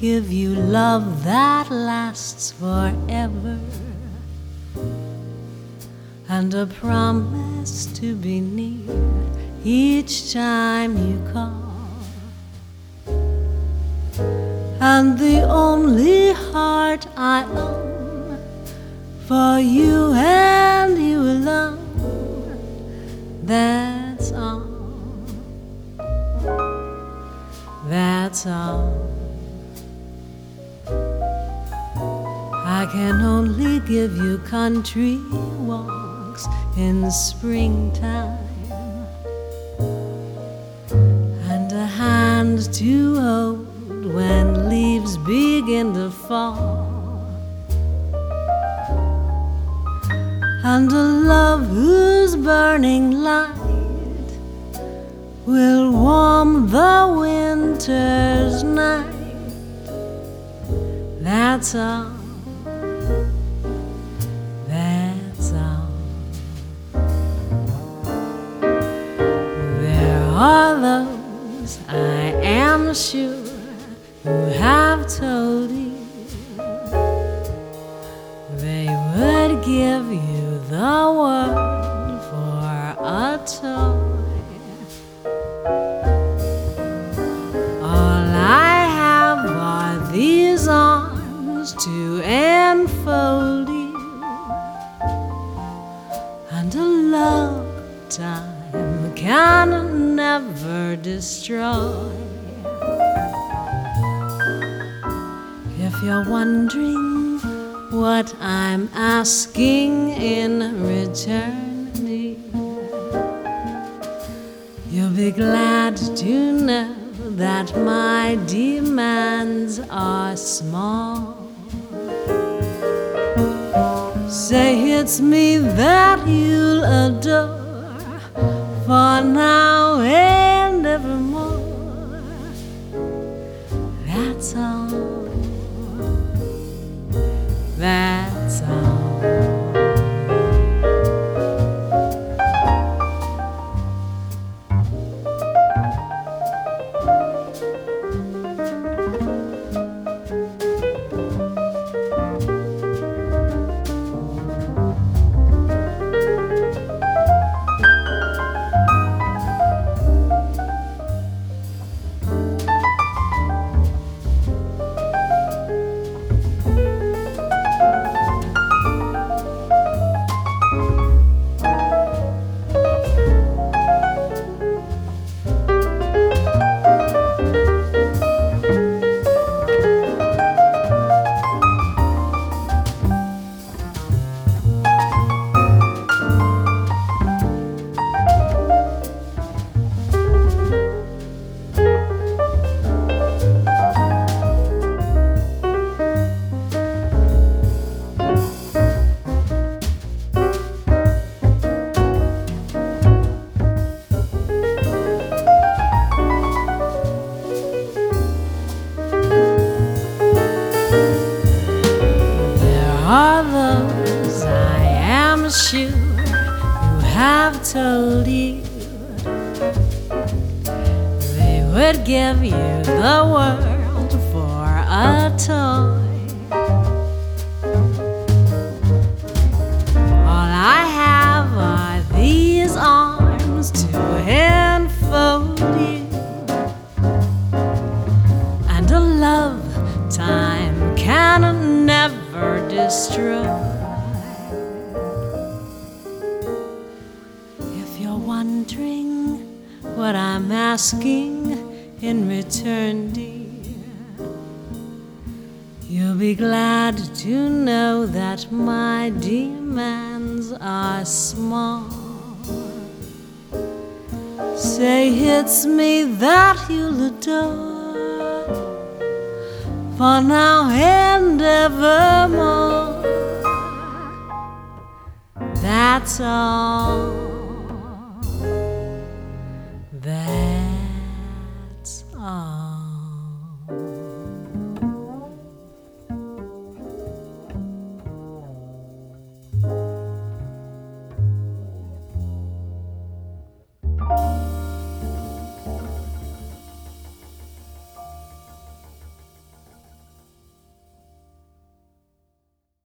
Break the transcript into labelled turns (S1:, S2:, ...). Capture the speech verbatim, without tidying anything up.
S1: give you love that lasts forever, and a promise to be near each time you call. And the only heart I own for you and you alone, that's all, that's all. I can only give you country walks in springtime, and a hand to hold when leaves begin to fall, and a love whose burning light will warm the winter's night, that's all, that's all. There are those, I am sure, who have told you they would give you the world for a toy. All I have are these arms to enfold you, and a love time can never destroy. If you're wondering what I'm asking in return, dear, you'll be glad to know that my demands are small. Say it's me that you'll adore for now and evermore, that's all, that's all. Are those, I am sure, who have told you they would give you the world for a toy. All I have are these arms to enfold you, and a love time can never destroy. If you're wondering what I'm asking in return, dear, you'll be glad to know that my demands are small. Say it's me that you'll adore for now and evermore, that's all.